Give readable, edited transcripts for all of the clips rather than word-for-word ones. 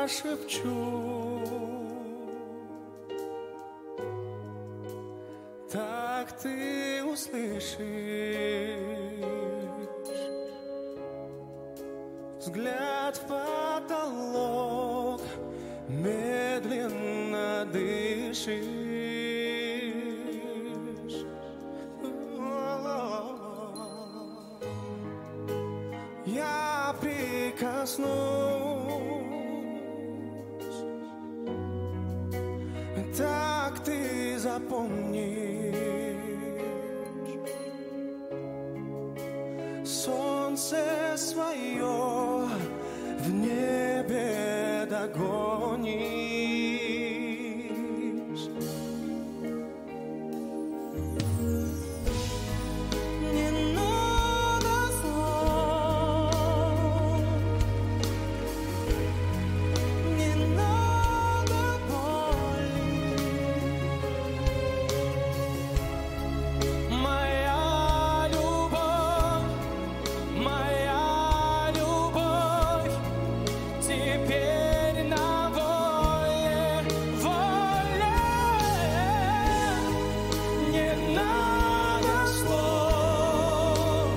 прошепчу, так ты услышишь взгляд в потолок, медленно дышишь. Я прикоснусь, так ты запомнишь. Солнце свое в небе догонишь. Не надо слов, не надо боли. Моя любовь теперь на воле, воле. Не надо слов,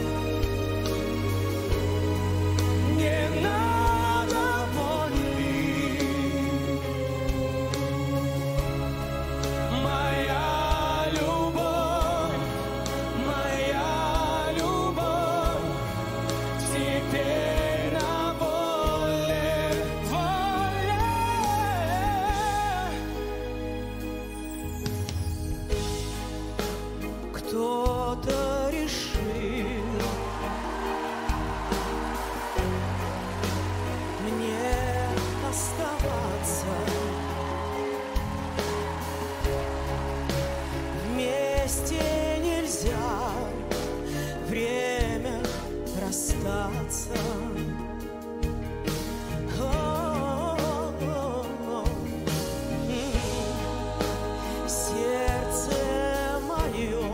не надо боли. Моя любовь теперь на воле, воле. Кто-то решил мне оставаться вместе нельзя, время расстаться. Сердце мое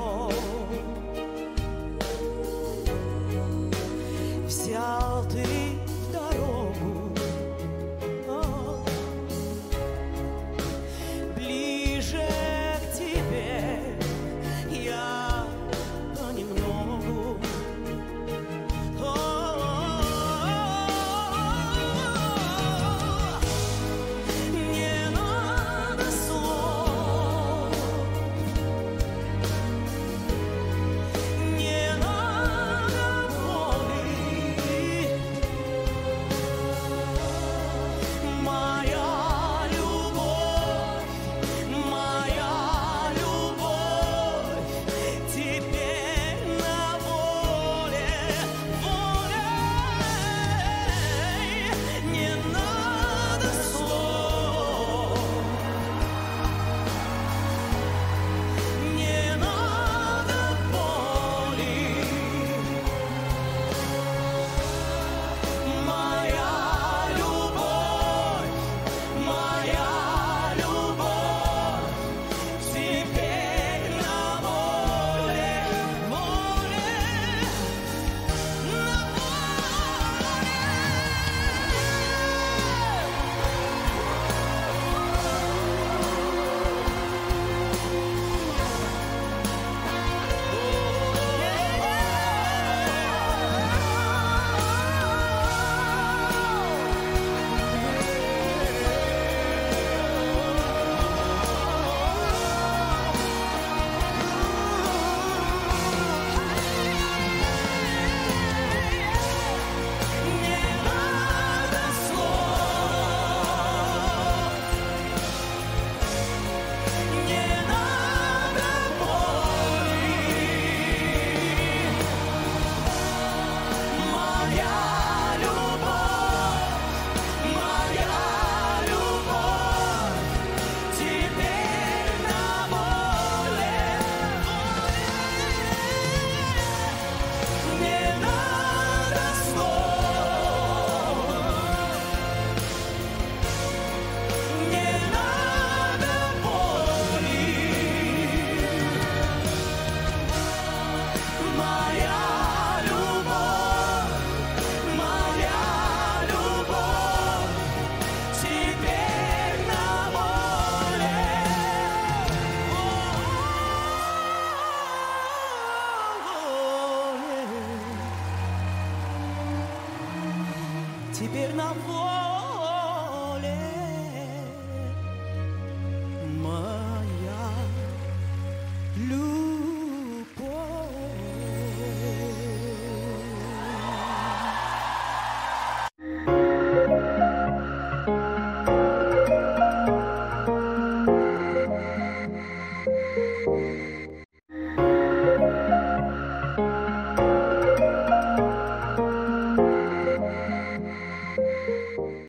взял ты в дорогу, ближе к тебе я понемногу. теперь на воле.